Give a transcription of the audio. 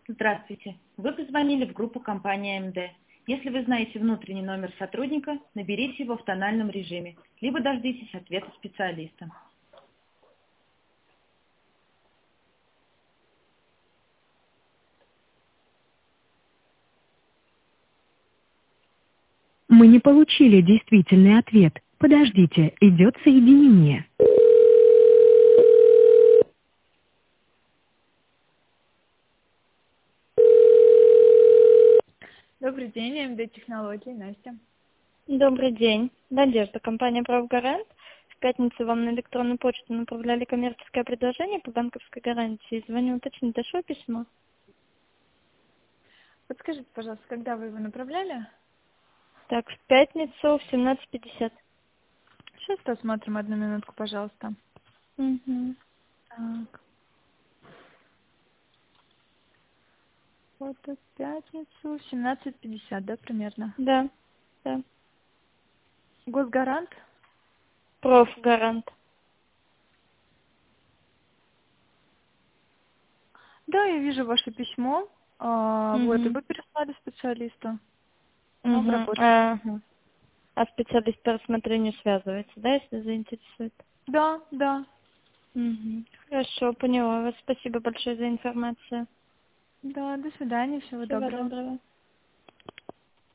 Здравствуйте. Вы позвонили в группу компании АМД. Если вы знаете внутренний номер сотрудника, наберите его в тональном режиме, либо дождитесь ответа специалиста. Мы не получили действительный ответ. Подождите, идет соединение. Добрый день, МД Технологии, Настя. Добрый день. Надежда, компания «Правгарант». В пятницу вам на электронную почту направляли коммерческое предложение по банковской гарантии. Звоню уточнить, дошло письмо? Подскажите, пожалуйста, когда вы его направляли? Так, в пятницу в 17:50. Сейчас посмотрим, одну минутку, пожалуйста. Угу. Так. Вот в пятницу, 17:50, да, примерно? Да, да. Госгарант? Профгарант. Да, я вижу ваше письмо. Вот, и Угу. вы переслали специалисту. Оно Угу. обработано. Ага. А специалист по рассмотрению связывается, да, если заинтересует? Да, да. Угу. Хорошо, поняла вас. Спасибо большое за информацию. Да, до свидания, всего Всего доброго. доброго.